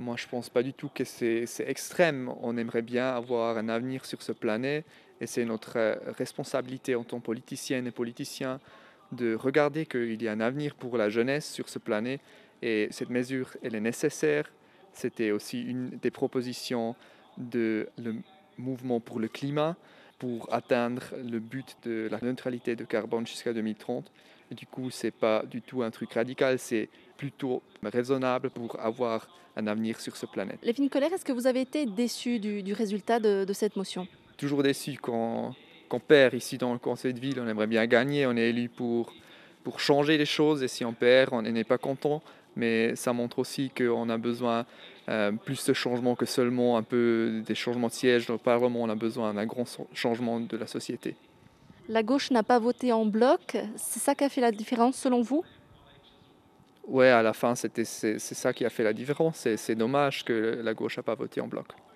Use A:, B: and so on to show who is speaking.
A: Moi, je pense pas du tout que c'est extrême. On aimerait bien avoir un avenir sur ce planète et c'est notre responsabilité en tant que politiciennes et politiciens de regarder qu'il y a un avenir pour la jeunesse sur ce planète et cette mesure, elle est nécessaire. C'était aussi une des propositions de le mouvement pour le climat pour atteindre le but de la neutralité de carbone jusqu'à 2030. Et du coup, c'est pas du tout un truc radical, c'est plutôt raisonnable pour avoir un avenir sur ce planète.
B: Lévin Colère, est-ce que vous avez été déçu du résultat de cette motion?
A: Toujours déçu quand perd ici dans le conseil de ville, on aimerait bien gagner, on est élu pour changer les choses et si on perd, on n'est pas content, mais ça montre aussi qu'on a besoin plus de changements que seulement un peu des changements de siège dans le Parlement, on a besoin d'un grand changement de la société.
B: La gauche n'a pas voté en bloc, c'est ça qui a fait la différence selon vous?
A: Ouais, à la fin, c'est ça qui a fait la différence. C'est dommage que la gauche n'a pas voté en bloc.